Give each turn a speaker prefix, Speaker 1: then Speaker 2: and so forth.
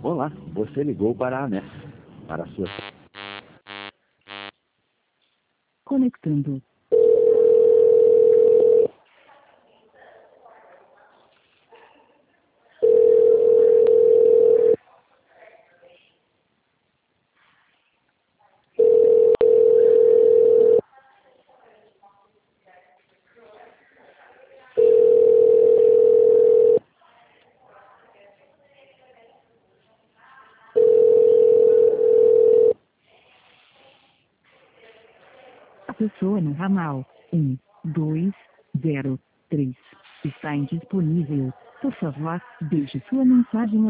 Speaker 1: Olá, você ligou para a ANES. Para a sua...
Speaker 2: Conectando. A pessoa no ramal 1203 está indisponível. Por favor, deixe sua mensagem